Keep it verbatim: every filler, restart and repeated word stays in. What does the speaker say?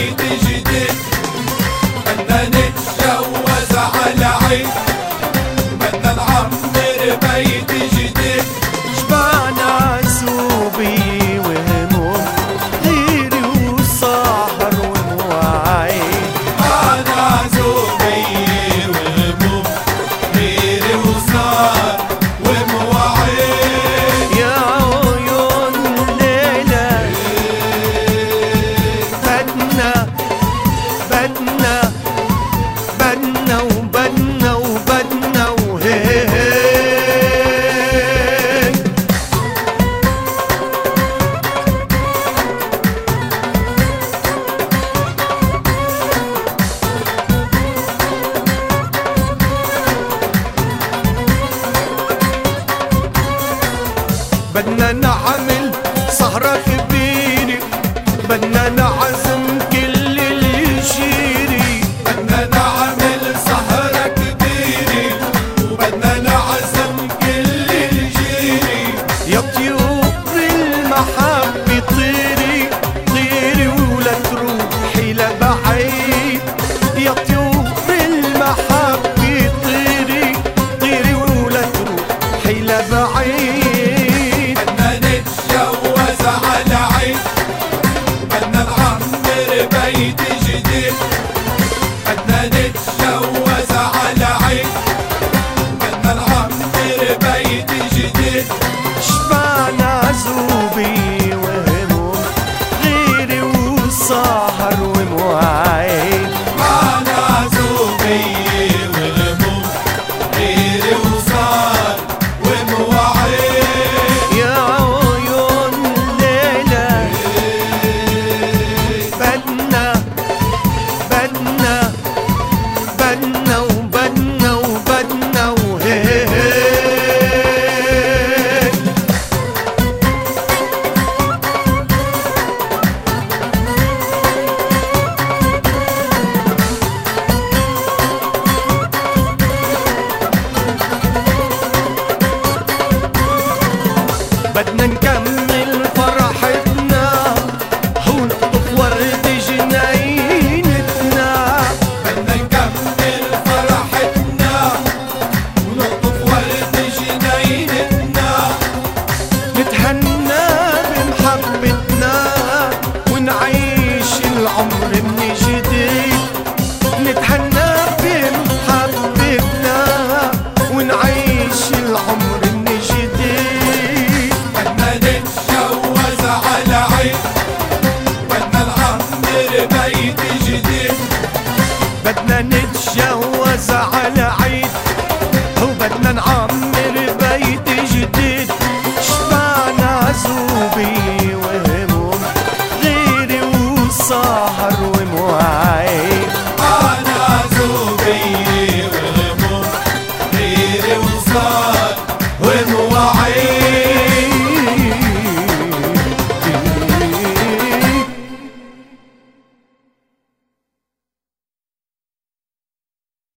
بيت جديد، بدنا نتجوز على عيد، بدنا نعمر بيت جديد. شبعنا عزوبي وهموم غيري وسهر ومواعيد، شبعنا عزوبي وهموم غيري وسهر ومواعيد. يا عيون الليلة بدنا بدنا بدنا وبدنا وبدنا وهيك. بدنا نعمل سهرة كبيرة، بدنا نعزم كل اللي يشيري، بدنا نعمل سهرة كبيرة وبدنا نعزم كل الجيري. يا طيور المحبة طيري طيري ولا تروحي لبعيد، يا طيور المحبة طيري طيري ولا تروحي لبعيد. بدنا نتجوز على عيد، بدنا نعمر بيت جديد، بدنا نتجوز على عيد، بدنا نعمر بيت جديد. شبعنا عزوبي وهموم غيري وسهر ومواعيد، معنا عزوبي وهموم غيري وسهر ومواعيد. يا عيون الليلة بدنا بدنا بدنا وبدنا وبدنا وهيك. بدنا نكمل فرحتنا ونقطف ورد جناينتنا، بدنا نكمل فرحتنا ونقطف ورد جناينتنا، نتهنى بمحبتنا ونعيش العمر من جديد، نتهنى بمحبتنا ونعيش العمر من جديد. بدنا نتجوز على عيد، بدنا نعمر بيت جديد، بدنا نتجوز على عيد وبدنا نعمر